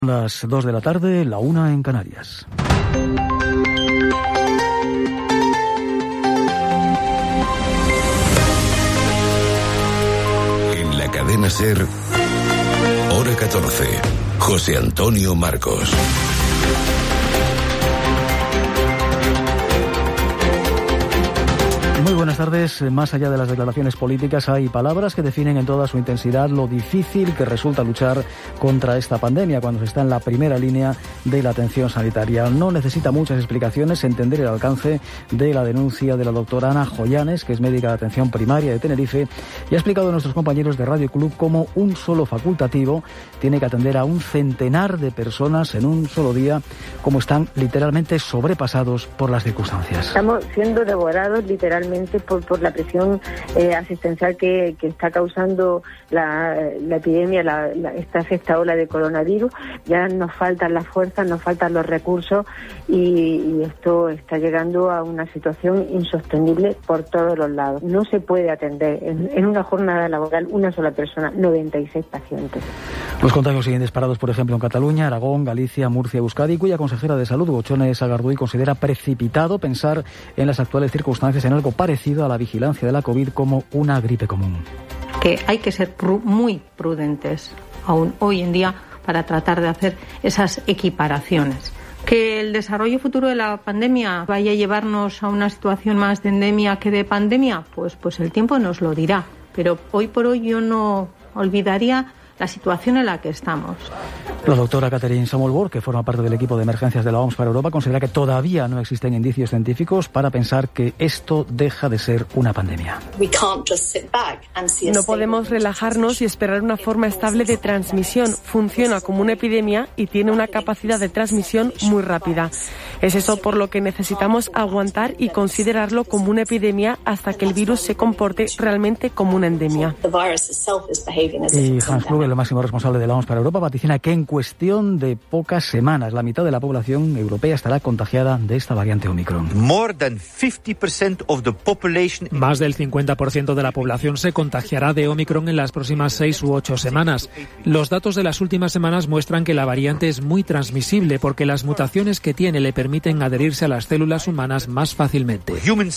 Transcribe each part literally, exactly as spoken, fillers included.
Las dos de la tarde, la una en Canarias. En la cadena SER, hora catorce, José Antonio Marcos. Muy buenas tardes. Más allá de las declaraciones políticas, hay palabras que definen en toda su intensidad lo difícil que resulta luchar contra esta pandemia cuando se está en la primera línea de la atención sanitaria. No necesita muchas explicaciones entender el alcance de la denuncia de la doctora Ana Joyanes, que es médica de atención primaria de Tenerife, y ha explicado a nuestros compañeros de Radio Club cómo un solo facultativo tiene que atender a un centenar de personas en un solo día, como están literalmente sobrepasados por las circunstancias. Estamos siendo devorados literalmente Por, por la presión eh, asistencial que, que está causando la, la epidemia, la, la, esta sexta ola de coronavirus. Ya nos faltan las fuerzas, nos faltan los recursos y, y esto está llegando a una situación insostenible por todos los lados. No se puede atender en, en una jornada laboral una sola persona, noventa y seis pacientes. Los contagios siguen disparados, por ejemplo, en Cataluña, Aragón, Galicia, Murcia, Euskadi, cuya consejera de Salud, Gochone Sagardui, considera precipitado pensar en las actuales circunstancias en algo parecido a la vigilancia de la COVID como una gripe común. Que hay que ser pru- muy prudentes aún hoy en día para tratar de hacer esas equiparaciones. Que el desarrollo futuro de la pandemia vaya a llevarnos a una situación más de endemia que de pandemia, pues, pues el tiempo nos lo dirá. Pero hoy por hoy yo no olvidaría la situación en la que estamos. La doctora Catherine Samolborg, que forma parte del equipo de emergencias de la O M S para Europa, considera que todavía no existen indicios científicos para pensar que esto deja de ser una pandemia. No podemos relajarnos y esperar una forma estable de transmisión. Funciona como una epidemia y tiene una capacidad de transmisión muy rápida. Es eso por lo que necesitamos aguantar y considerarlo como una epidemia hasta que el virus se comporte realmente como una endemia. Y Hans Kluge, el máximo responsable de la O M S para Europa, vaticina que en cuestión de pocas semanas la mitad de la población europea estará contagiada de esta variante Omicron. Más del cincuenta por ciento de la población se contagiará de Omicron en las próximas seis u ocho semanas. Los datos de las últimas semanas muestran que la variante es muy transmisible porque las mutaciones que tiene le permiten adherirse a las células humanas más fácilmente.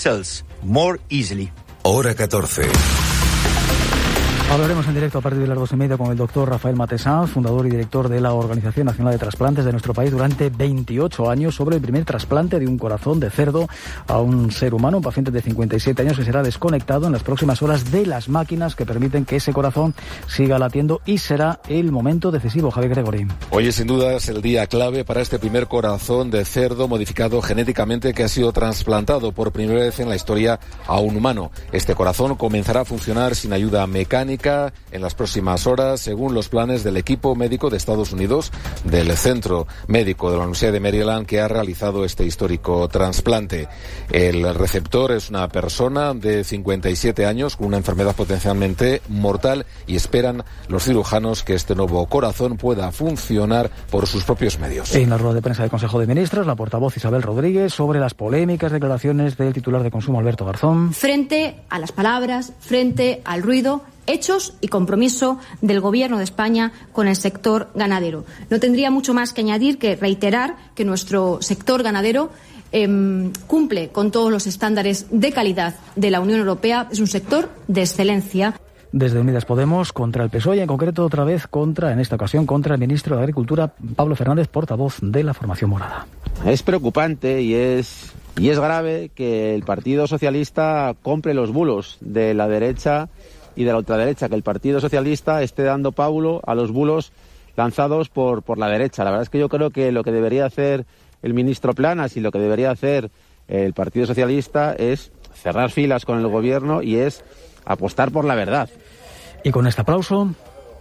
Hora catorce. Hablaremos en directo a partir de las dos y media con el doctor Rafael Matesanz, fundador y director de la Organización Nacional de Trasplantes de nuestro país durante veintiocho años, sobre el primer trasplante de un corazón de cerdo a un ser humano, un paciente de cincuenta y siete años que será desconectado en las próximas horas de las máquinas que permiten que ese corazón siga latiendo, y será el momento decisivo. Javier Gregorín. Hoy es sin dudas el día clave para este primer corazón de cerdo modificado genéticamente que ha sido trasplantado por primera vez en la historia a un humano. Este corazón comenzará a funcionar sin ayuda mecánica en las próximas horas, según los planes del equipo médico de Estados Unidos, del Centro Médico de la Universidad de Maryland, que ha realizado este histórico trasplante. El receptor es una persona de cincuenta y siete años con una enfermedad potencialmente mortal, y esperan los cirujanos que este nuevo corazón pueda funcionar por sus propios medios. En la rueda de prensa del Consejo de Ministros, la portavoz Isabel Rodríguez sobre las polémicas declaraciones del titular de Consumo, Alberto Garzón. Frente a las palabras, frente al ruido, hechos y compromiso del Gobierno de España con el sector ganadero. No tendría mucho más que añadir que reiterar que nuestro sector ganadero eh, cumple con todos los estándares de calidad de la Unión Europea. Es un sector de excelencia. Desde Unidas Podemos contra el P S O E y en concreto otra vez contra, en esta ocasión, contra el ministro de Agricultura, Pablo Fernández, portavoz de la formación morada. Es preocupante y es, y es grave que el Partido Socialista compre los bulos de la derecha y de la ultraderecha, que el Partido Socialista esté dando pábulo a los bulos lanzados por, por la derecha. La verdad es que yo creo que lo que debería hacer el ministro Planas y lo que debería hacer el Partido Socialista es cerrar filas con el gobierno y es apostar por la verdad. Y con este aplauso,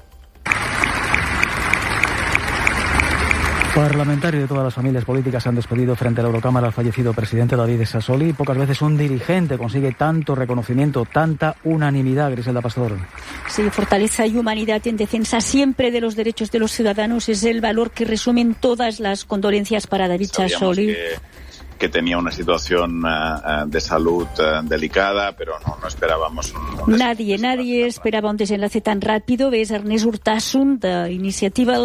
parlamentarios de todas las familias políticas han despedido frente a la Eurocámara al fallecido presidente David Sassoli. Pocas veces un dirigente consigue tanto reconocimiento, tanta unanimidad. Griselda Pastor. Sí, fortaleza y humanidad en defensa siempre de los derechos de los ciudadanos es el valor que resumen todas las condolencias para David Sassoli. Que, que tenía una situación uh, de salud uh, delicada, pero no, no esperábamos un, un Nadie, nadie esperaba un desenlace tan rápido. Ves Ernest Urtasun, de Iniciativa